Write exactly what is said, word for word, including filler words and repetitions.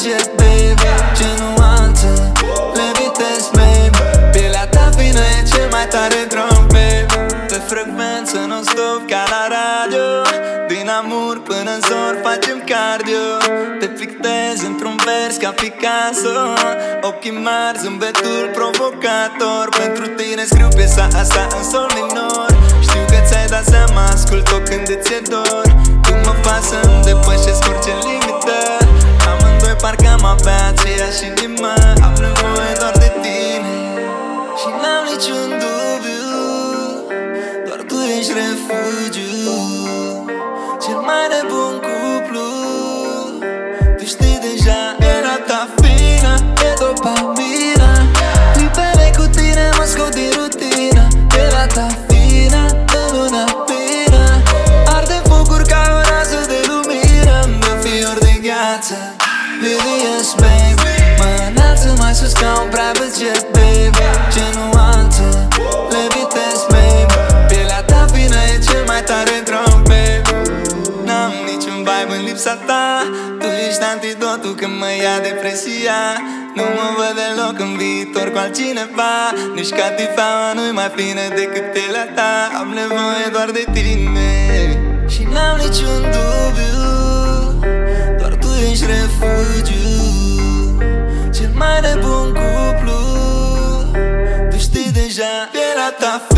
jet, baby. Ce nuanță, le vitezi, baby. Pielea ta fină e cel mai tare drum, baby. Pe frecvență non-stop ca la radio. Din amur până în zor facem cardio. Te pictez într-un vers ca Picasso. Ochii mari, zâmbetul provocator. Pentru tine scriu piesa asta în sol minor. Știu că ți-ai dat seama, ascult-o când îți e dor. Tu mă faci să-mi depășesc orice limită. Amândoi parcă am avea aceeași inimă. Am nevoie doar de tine și n-am niciun dubiu. Doar tu ești refugiu, cel mai nebun cuplu. Tu știi deja, era ta fină, e dopamina. Clipele cu tine mă scot din rutină. Era ta fină, în luna plină. Arde focuri ca o rază de lumină. Mă fior de gheață, Vivian baby. Mă înalță mai sus ca un private jet, baby. Ce nuanță, le vitezi, baby. Pielea ta fină e cel mai tare drum, baby. N-am niciun vibe în lipsa ta. Tu ești antidotul când mă ia depresia. Nu mă văd deloc în viitor cu altcineva. Nici catifaua nu-i mai fină decât pielea ta. Am nevoie doar de tine și n-am niciun dubiu. Doar tu ești refugiu, cel mai nebun cuplu. Tu știi deja, pielea ta